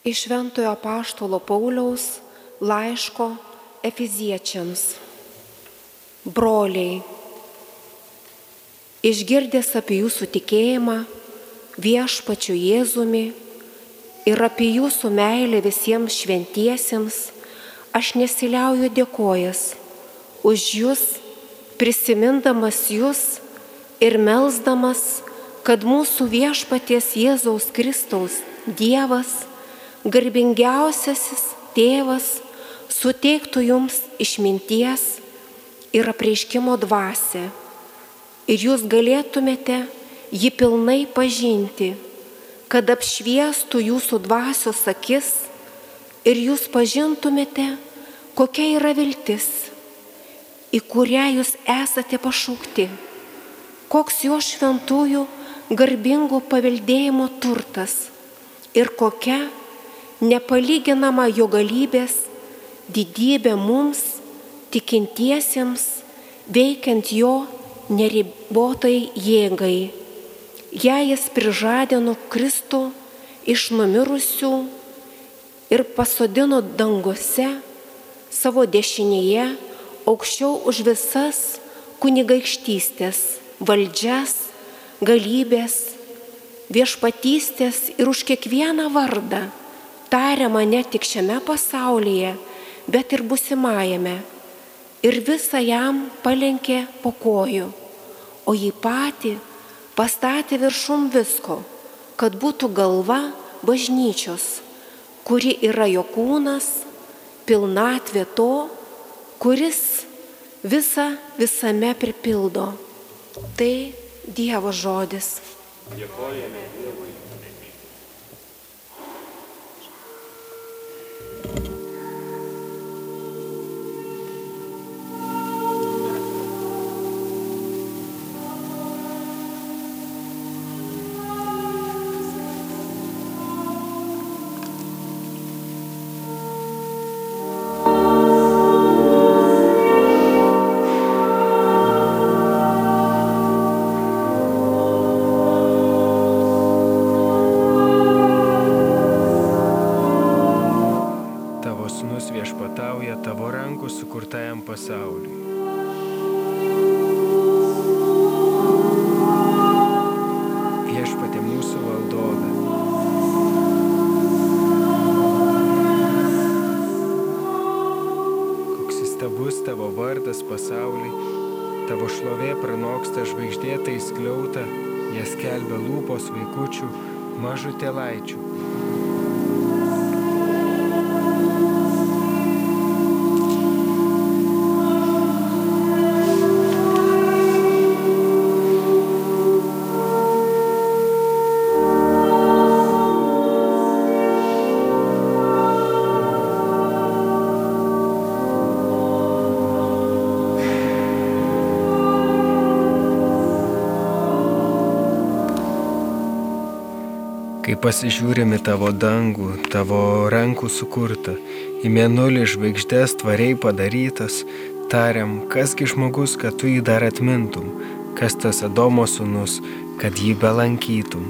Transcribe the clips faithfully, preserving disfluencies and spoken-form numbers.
Iš Šventojo Apaštalo Pauliaus laiško Efeziečiams. Broliai, išgirdęs apie jūsų tikėjimą Viešpačiu Jėzumi ir apie jūsų meilę visiems šventiesiems, aš nesiliauju dėkojas už jūs, prisimindamas jūs ir melsdamas, kad mūsų Viešpaties Jėzaus Kristaus Dievas, garbingiausiasis Tėvas, suteiktų jums išminties ir apreiškimo dvasią, ir jūs galėtumėte jį pilnai pažinti, kad apšviestų jūsų dvasios akis ir jūs pažintumėte, kokia yra viltis, į kurią jūs esate pašaukti, koks jo šventųjų garbingų paveldėjimo turtas ir kokia nepalyginama jo galybės didybė mums, tikintiesiems, veikiant jo neribotai jėgai. Jei jis prižadino Kristų iš numirusių ir pasodino danguose savo dešinėje aukščiau už visas kunigaikštystės, valdžias, galybės, viešpatystės ir už kiekvieną vardą, tariamą ne tik šiame pasaulyje, bet ir būsimajame, ir visą jam palenkė po kojų, o jį patį pastatė viršum visko, kad būtų galva bažnyčios, kuri yra jo kūnas, pilnatvė to, kuris visą visame pripildo. Tai Dievo žodis. Dėkojame Dievui. Viešpatauja tavo rankų sukurtajam pasauliui. Viešpatie mūsų valdove. Koks įstabus tavo vardas pasauliui, tavo šlovė pranoksta žvaigždėtai skliautą, jas skelbia lūpos vaikučių, mažutėlaičių. Kai pasižiūrime tavo dangų, tavo rankų sukurtą, į mėnulį žvaigždės tvariai padarytas, tariam, kasgi žmogus, kad tu jį dar atmintum, kas tas Adomo sūnus, kad jį belankytum.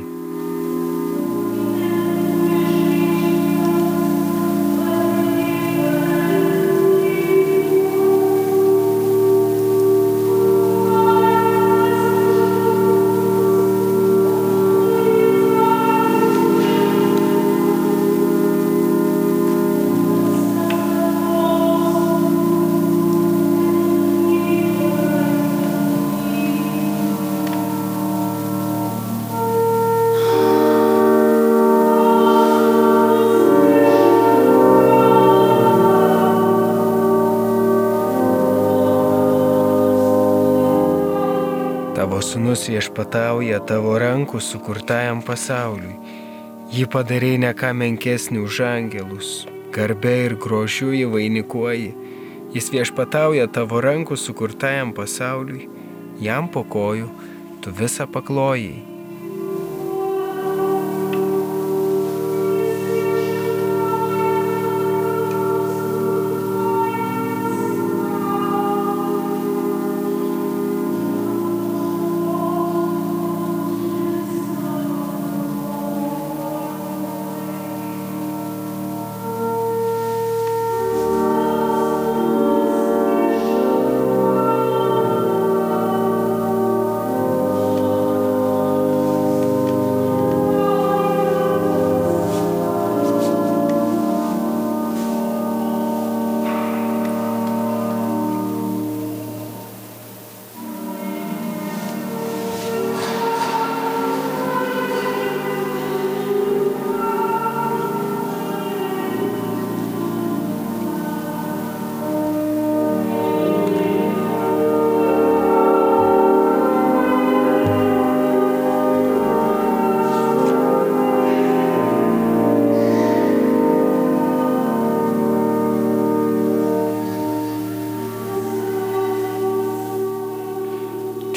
Tavo sūnus viešpatauja tavo rankų sukurtajam pasauliui. Jį padarei ne ką menkesnį už angelus, garbė ir grožiu jį vainikuoji. Jis viešpatauja tavo rankų sukurtajam pasauliui, jam po kojų tu visą paklojai.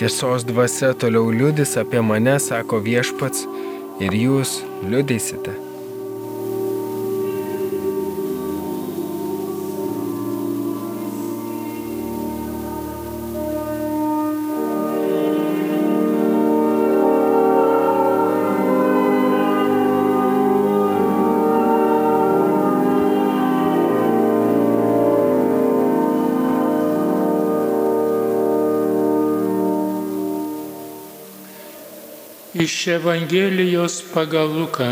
Tiesos dvasia toliau liudys apie mane, sako Viešpats, ir jūs liudysite. Iš Evangelijos pagal Luką.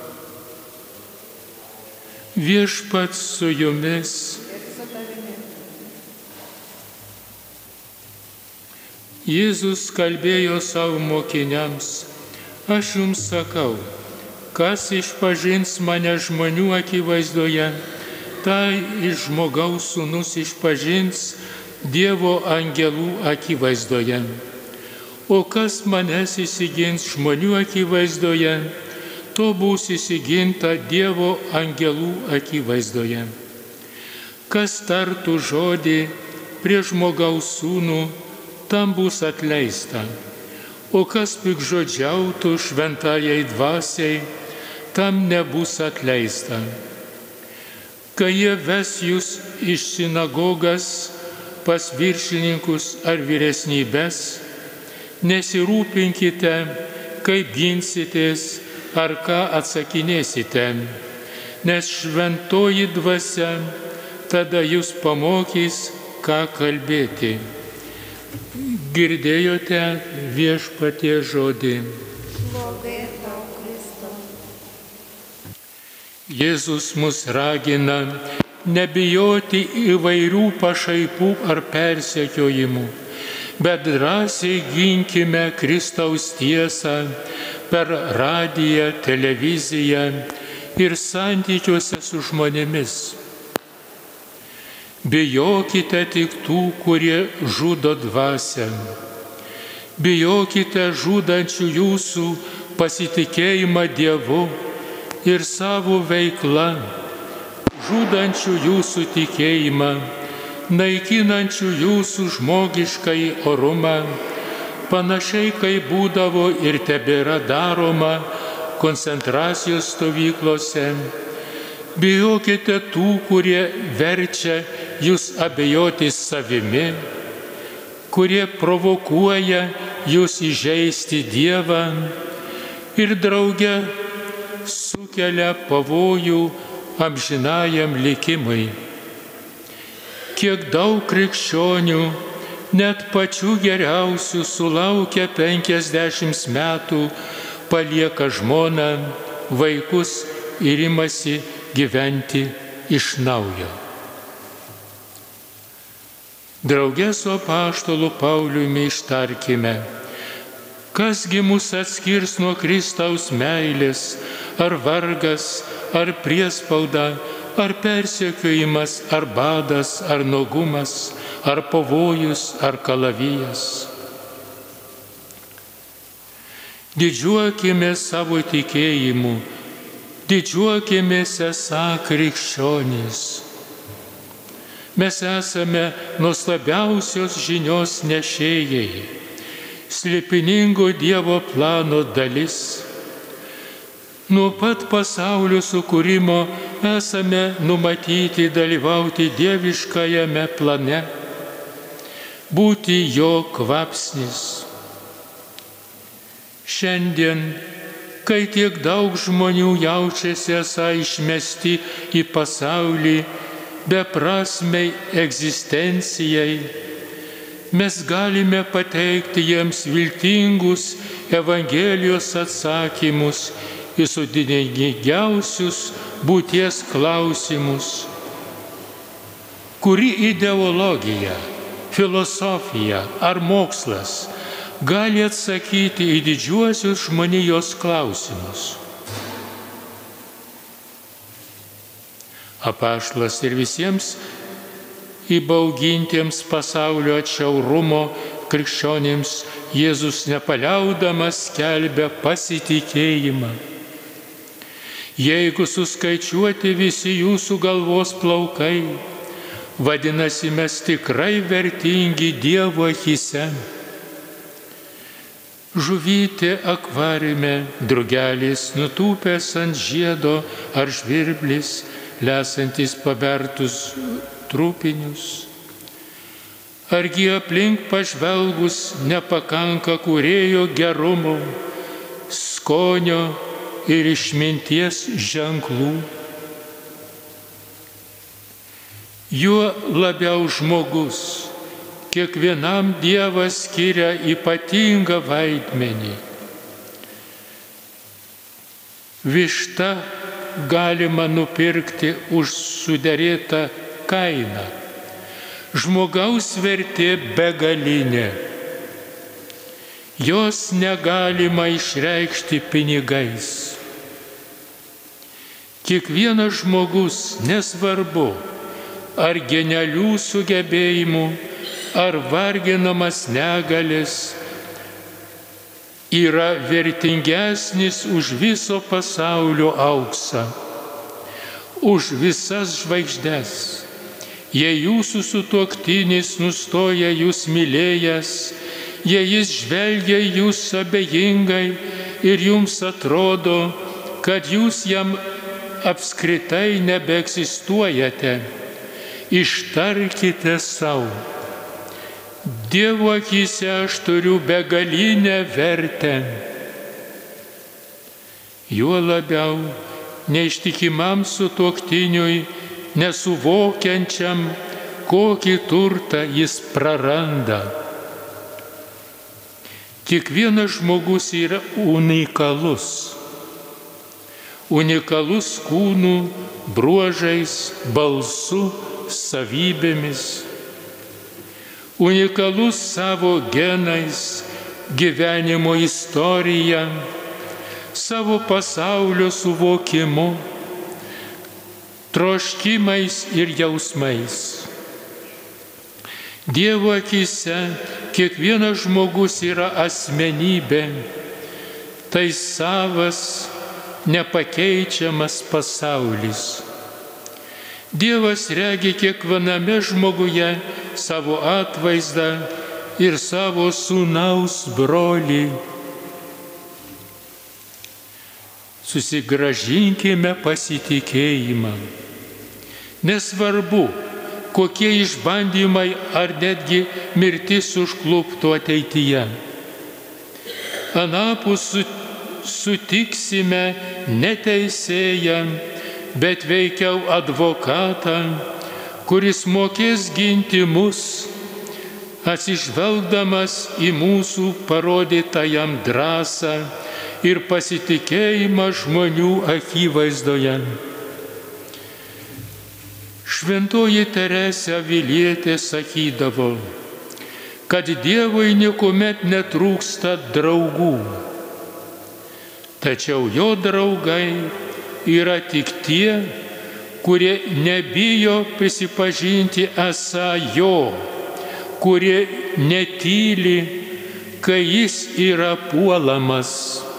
Viešpats su jumis. Jėzus kalbėjo savo mokiniams: aš jums sakau, kas išpažins mane žmonių akivaizdoje, tai iš žmogaus sūnus išpažins Dievo angelų akivaizdoje. O kas manęs įsigins žmonių akivaizdoje, to bus įsiginta Dievo angelų akivaizdoje. Kas tartų žodį prie žmogaus sūnų, tam bus atleista. O kas piktžodžiautų šventajai dvasiai, tam nebus atleista. Kai jie ves jūs iš sinagogas pas viršininkus ar vyresnybes, nesirūpinkite, kaip ginsitės ar ką atsakinėsite, nes šventoji dvasia tada jūs pamokys, ką kalbėti. Girdėjote Viešpaties žodį. Šlovė tau, Kristau. Jėzus mus ragina nebijoti įvairių pašaipų ar persekiojimų, bet drąsiai ginkime Kristaus tiesą per radiją, televiziją ir santykiuose su žmonėmis. Bijokite tik tų, kurie žudo dvasią. Bijokite žudančių jūsų pasitikėjimą Dievu ir savo veiklą, žudančių jūsų tikėjimą, naikinančių jūsų žmogiškai orumą, panašiai kaip būdavo ir tebėra daroma koncentracijos stovyklose. Bijokite tų, kurie verčia jūs abejoti savimi, kurie provokuoja jūs įžeisti Dievą ir drauge sukelia pavojų amžinajam likimui. Kiek daug krikščionių, net pačių geriausių, sulaukę penkiasdešimt metų, palieka žmoną, vaikus ir imasi gyventi iš naujo. Drauge su apaštolu Pauliumi ištarkime: kasgi mus atskirs nuo Kristaus meilės, ar vargas, ar priespauda, ar persekiojimas, ar badas, ar nuogumas, ar pavojus, ar kalavijas. Didžiuokimės savo tikėjimu, didžiuokimės esą krikščionys. Mes esame nuostabiausios žinios nešėjai, slėpiningo Dievo plano dalis. Nuo pat pasaulio sukūrimo esame numatyti dalyvauti dieviškajame plane, būti jo kvapsnis. Šiandien, kai tiek daug žmonių jaučiasi esą išmesti į pasaulį beprasmei egzistencijai, mes galime pateikti jiems viltingus Evangelijos atsakymus į sudėtingiausius būties klausimus. Kuri ideologija, filosofija ar mokslas gali atsakyti į didžiuosius žmonijos klausimus? Apaštalas ir visiems įbaugintiems pasaulio atšiaurumo krikščionims Jėzus nepaliaudamas skelbia pasitikėjimą. Jeigu suskaičiuoti visi jūsų galvos plaukai, vadinasi, mes tikrai vertingi Dievo akyse. Žuvytė akvariume, drugelis nutūpęs ant žiedo ar žvirblis, lesantis pabertus trupinius. Argi aplink pažvelgus nepakanka kūrėjo gerumo, skonio ir išminties ženklų. Juo labiau žmogus, kiekvienam Dievas skiria ypatingą vaidmenį. Vištą galima nupirkti už suderėtą kainą. Žmogaus vertė begalinė. Jos negalima išreikšti pinigais. Kiekvienas žmogus, nesvarbu, ar genialių sugebėjimų, ar varginamas negalės, yra vertingesnis už viso pasaulio auksą, už visas žvaigždes. Jei jūsų sutuoktinis nustoja jūs mylėjęs, jei jis žvelgia jūs abejingai ir jums atrodo, kad jūs jam apskritai nebeegzistuojate, ištarkite sau: Dievo akyse aš turiu begalinę vertę. Juo labiau neištikimam sutuoktiniui, nesuvokiančiam, kokį turtą jis praranda. Kiekvienas žmogus yra unikalus. Unikalus kūnų, bruožais, balsu, savybėmis. Unikalus savo genais, gyvenimo istorija, savo pasaulio suvokimu, troškimais ir jausmais. Dievo akyse kiekvienas žmogus yra asmenybė, tai savas, nepakeičiamas pasaulis. Dievas regi kiekviename žmoguje savo atvaizdą ir savo sūnaus brolį. Susigrąžinkime pasitikėjimą. Nesvarbu, kokie išbandymai ar netgi mirtis užkluptų ateityje. Anapus sutiksime ne teisėją, bet veikiau advokatą, kuris mokės ginti mus, atsižvelgdamas į mūsų parodytą jam drąsą ir pasitikėjimą žmonių akivaizdoje. Šventoji Teresė Avilietė sakydavo, kad Dievui niekuomet netrūksta draugų, tačiau jo draugai yra tik tie, kurie nebijo prisipažinti esą jo, kurie netyli, kai jis yra puolamas.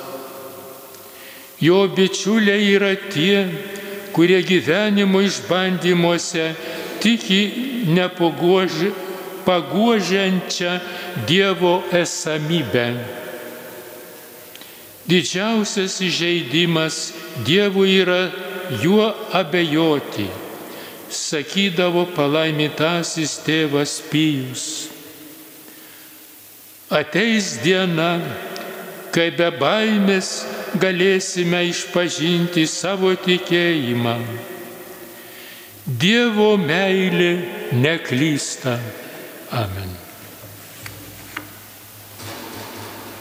Jo bičiuliai yra tie, kurie gyvenimo išbandymuose tiki nepaguodžiančią Dievo esamybę. Didžiausias įžeidimas Dievui yra juo abejoti, sakydavo palaimintasis tėvas Pijus. Ateis diena, kai be baimės galėsime išpažinti savo tikėjimą. Dievo meilė neklysta. Amen.